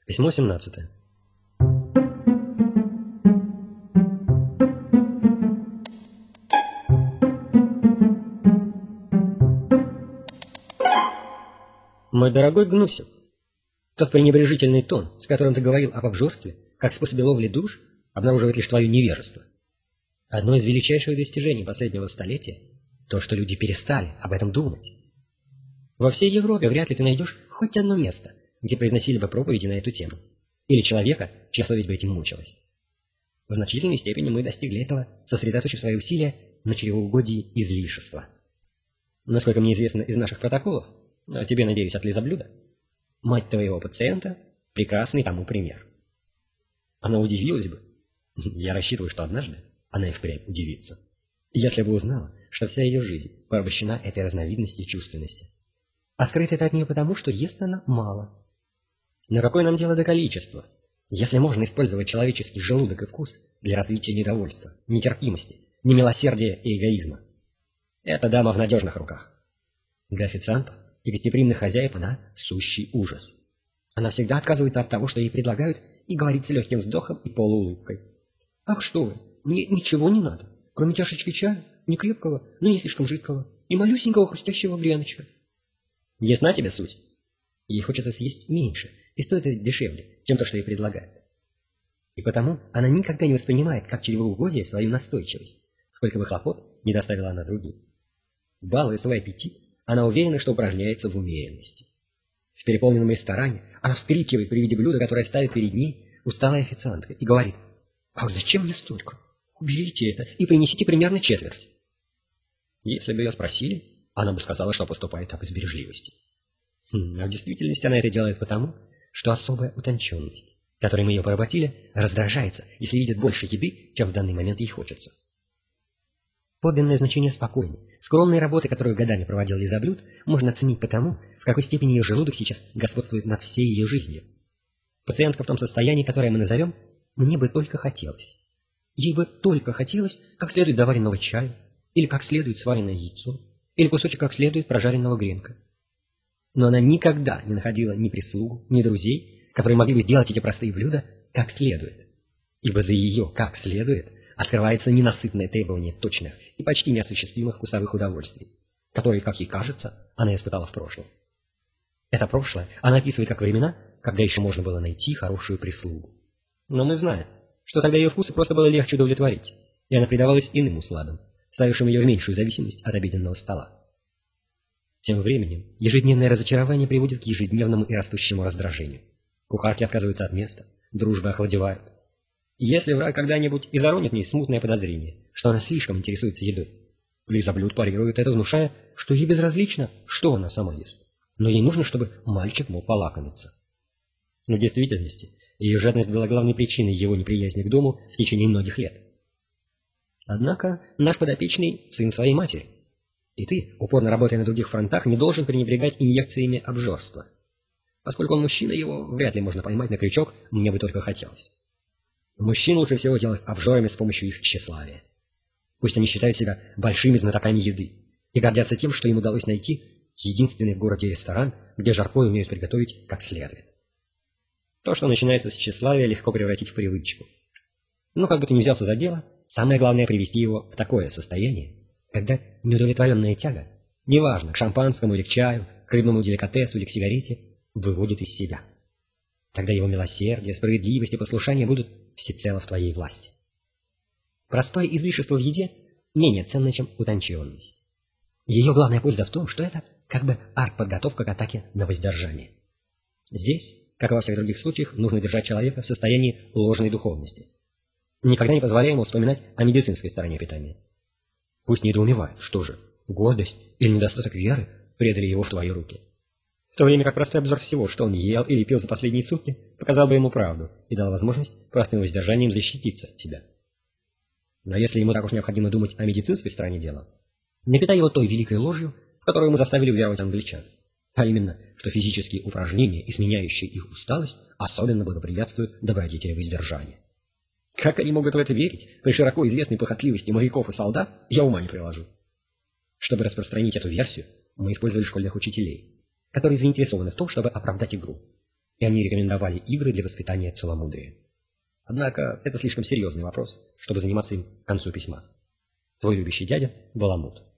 Письмо 17. Мой дорогой Гнусев, тот пренебрежительный тон, с которым ты говорил об обжорстве, как способе ловли душ, обнаруживает лишь твое невежество. Одно из величайших достижений последнего столетия – то, что люди перестали об этом думать. Во всей Европе вряд ли ты найдешь хоть одно место, где произносили бы проповеди на эту тему, или человека, чья совесть бы этим мучилась. В значительной степени мы достигли этого, сосредоточив свои усилия на чревоугодии излишества. Насколько мне известно из наших протоколов, а тебе, надеюсь, от лизоблюда, мать твоего пациента – прекрасный тому пример. Она удивилась бы, я рассчитываю, что однажды она и впрямь удивится, если бы узнала, что вся ее жизнь порабощена этой разновидностью чувственности. А скрыто это от нее потому, что ест она мало. Но какое нам дело до количества, если можно использовать человеческий желудок и вкус для развития недовольства, нетерпимости, немилосердия и эгоизма? Эта дама в надежных руках. Для официантов и гостеприимных хозяев она сущий ужас. Она всегда отказывается от того, что ей предлагают, и говорит с легким вздохом и полуулыбкой. «Ах, что вы, мне ничего не надо, кроме чашечки чая, не крепкого, но не слишком жидкого, и малюсенького хрустящего вреночка». Ясна тебе суть? Ей хочется съесть меньше, и стоит это дешевле, чем то, что ей предлагают. И потому она никогда не воспринимает как чревоугодие свою настойчивость, сколько бы хлопот не доставила она другим. Балуя свой аппетит, она уверена, что упражняется в умеренности. В переполненном ресторане она вскрикивает при виде блюда, которое ставит перед ней усталая официантка, и говорит: «Ах, зачем мне столько? Уберите это и принесите примерно четверть». Если бы ее спросили, она бы сказала, что поступает так из бережливости. А в действительности она это делает потому, что особая утонченность, которой мы ее поработили, раздражается, если видит больше еды, чем в данный момент ей хочется. Подлинное значение спокойной, скромной работы, которую годами проводил лизоблюд, можно оценить потому, в какой степени ее желудок сейчас господствует над всей ее жизнью. Пациентка в том состоянии, которое мы назовем «мне бы только хотелось». Ей бы только хотелось как следует заваренного чая, или как следует сваренное яйцо, или кусочек как следует прожаренного гренка. Но она никогда не находила ни прислугу, ни друзей, которые могли бы сделать эти простые блюда как следует. Ибо за ее «как следует» открывается ненасытное требование точных и почти неосуществимых вкусовых удовольствий, которые, как ей кажется, она испытала в прошлом. Это прошлое она описывает как времена, когда еще можно было найти хорошую прислугу. Но мы знаем, что тогда ее вкусы просто было легче удовлетворить, и она предавалась иным усладам, ставившим ее в меньшую зависимость от обеденного стола. Тем временем ежедневное разочарование приводит к ежедневному и растущему раздражению. Кухарки отказываются от места, дружбы охладевают. И если враг когда-нибудь и заронит в ней смутное подозрение, что она слишком интересуется едой, лизоблюд парирует это, внушая, что ей безразлично, что она сама ест, но ей нужно, чтобы мальчик мог полакомиться. Но в действительности ее жадность была главной причиной его неприязни к дому в течение многих лет. Однако наш подопечный – сын своей матери. И ты, упорно работая на других фронтах, не должен пренебрегать инъекциями обжорства. Поскольку он мужчина, его вряд ли можно поймать на крючок «мне бы только хотелось». Мужчин лучше всего делать обжорами с помощью их тщеславия. Пусть они считают себя большими знатоками еды и гордятся тем, что им удалось найти единственный в городе ресторан, где жаркое умеют приготовить как следует. То, что начинается с тщеславия, легко превратить в привычку. Но как бы ты ни взялся за дело, самое главное привести его в такое состояние, когда неудовлетворенная тяга, неважно, к шампанскому или к чаю, к рыбному деликатесу или к сигарете, выводит из себя. Тогда его милосердие, справедливость и послушание будут всецело в твоей власти. Простое излишество в еде менее ценно, чем утонченность. Ее главная польза в том, что это как бы артподготовка к атаке на воздержание. Здесь, как и во всех других случаях, нужно держать человека в состоянии ложной духовности. Никогда не позволяй ему вспоминать о медицинской стороне питания. Пусть недоумевает, что же, гордость или недостаток веры предали его в твои руки. В то время как простой обзор всего, что он ел или пил за последние сутки, показал бы ему правду и дал возможность простым воздержанием защититься от тебя. Но если ему так уж необходимо думать о медицинской стороне дела, не питай его той великой ложью, в которую мы заставили уверовать англичан, а именно, что физические упражнения и сменяющие их усталость особенно благоприятствуют добродетели воздержания. Как они могут в это верить при широко известной похотливости моряков и солдат, я ума не приложу. Чтобы распространить эту версию, мы использовали школьных учителей, которые заинтересованы в том, чтобы оправдать игру. и они рекомендовали игры для воспитания целомудрия. Однако это слишком серьезный вопрос, чтобы заниматься им к концу письма. Твой любящий дядя Баламут.